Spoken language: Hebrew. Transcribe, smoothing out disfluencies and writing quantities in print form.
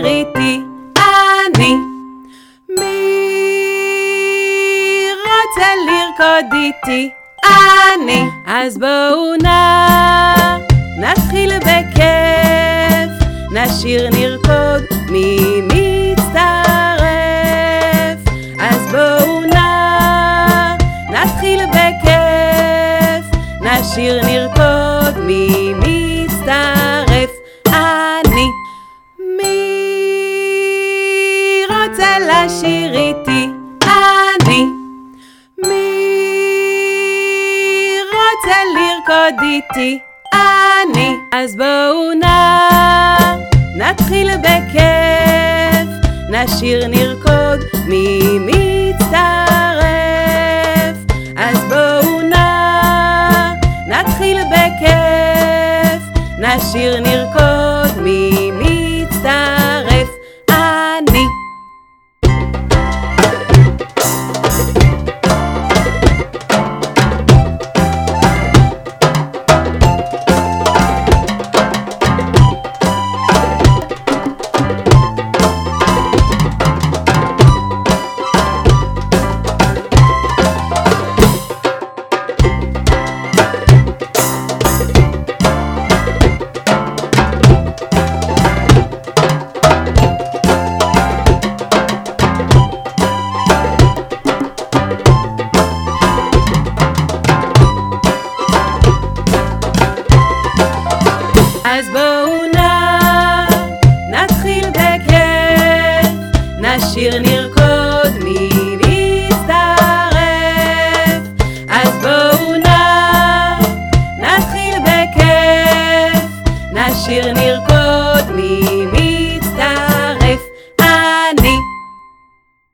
איתי אני. מי רוצה לרקוד איתי? אני. אז בואו נתחיל בכיף, נשיר נרקוד מי מצטרף. אז בואו נתחיל בכיף, נשיר נרקוד מי מצטרף. אני. מי רוצה לשיר איתי? אני. מי רוצה לרקוד איתי? אני. אז בואו נתחיל בכיף, נשיר נרקוד מי מצטרף. אז בואו נתחיל בכיף, נשיר נרקוד מי מצטרף. אני. אז בואו נתחיל בכיף, נשיר נרקוד